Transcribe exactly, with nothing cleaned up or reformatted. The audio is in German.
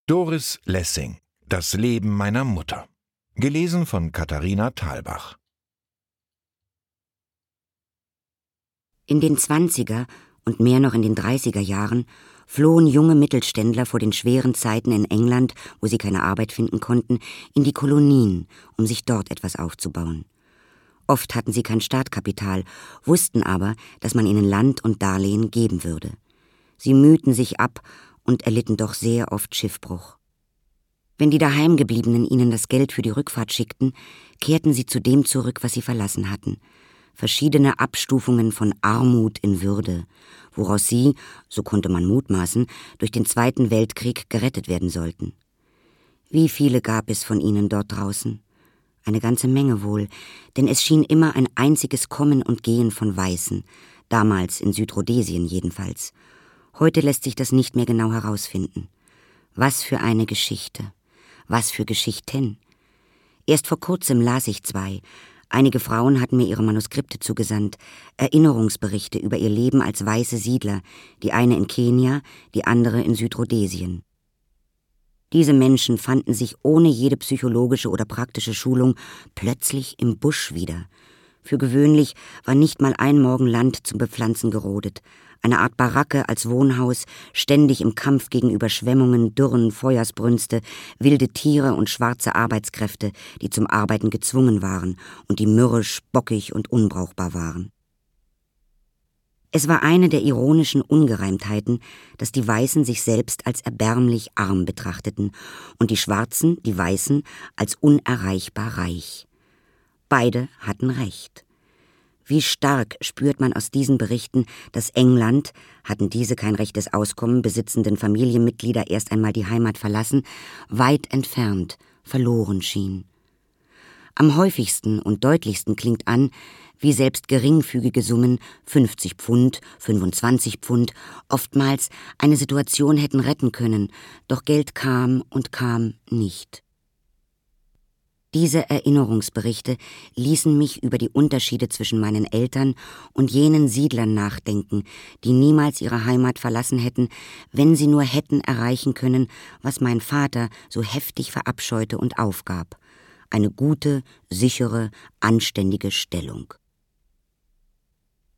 Doris Lessing, Das Leben meiner Mutter. Gelesen von Katharina Thalbach. In den Zwanziger und mehr noch in den Dreißiger Jahren flohen junge Mittelständler vor den schweren Zeiten in England, wo sie keine Arbeit finden konnten, in die Kolonien, um sich dort etwas aufzubauen. Oft hatten sie kein Startkapital, wussten aber, dass man ihnen Land und Darlehen geben würde. Sie mühten sich ab und erlitten doch sehr oft Schiffbruch. Wenn die Daheimgebliebenen ihnen das Geld für die Rückfahrt schickten, kehrten sie zu dem zurück, was sie verlassen hatten. Verschiedene Abstufungen von Armut in Würde, woraus sie, so konnte man mutmaßen, durch den Zweiten Weltkrieg gerettet werden sollten. Wie viele gab es von ihnen dort draußen? Eine ganze Menge wohl, denn es schien immer ein einziges Kommen und Gehen von Weißen, damals in Südrhodesien jedenfalls. Heute lässt sich das nicht mehr genau herausfinden. Was für eine Geschichte, was für Geschichten. Erst vor kurzem las ich zwei. Einige Frauen hatten mir ihre Manuskripte zugesandt, Erinnerungsberichte über ihr Leben als weiße Siedler, die eine in Kenia, die andere in Südrhodesien. Diese Menschen fanden sich ohne jede psychologische oder praktische Schulung plötzlich im Busch wieder. Für gewöhnlich war nicht mal ein Morgen Land zum Bepflanzen gerodet. Eine Art Baracke als Wohnhaus, ständig im Kampf gegen Überschwemmungen, Dürren, Feuersbrünste, wilde Tiere und schwarze Arbeitskräfte, die zum Arbeiten gezwungen waren und die mürrisch, bockig und unbrauchbar waren. Es war eine der ironischen Ungereimtheiten, dass die Weißen sich selbst als erbärmlich arm betrachteten und die Schwarzen, die Weißen, als unerreichbar reich. Beide hatten recht. Wie stark spürt man aus diesen Berichten, dass England, hatten diese kein rechtes Auskommen besitzenden Familienmitglieder erst einmal die Heimat verlassen, weit entfernt, verloren schien. Am häufigsten und deutlichsten klingt an, wie selbst geringfügige Summen, fünfzig Pfund, fünfundzwanzig Pfund, oftmals eine Situation hätten retten können, doch Geld kam und kam nicht. Diese Erinnerungsberichte ließen mich über die Unterschiede zwischen meinen Eltern und jenen Siedlern nachdenken, die niemals ihre Heimat verlassen hätten, wenn sie nur hätten erreichen können, was mein Vater so heftig verabscheute und aufgab: eine gute, sichere, anständige Stellung.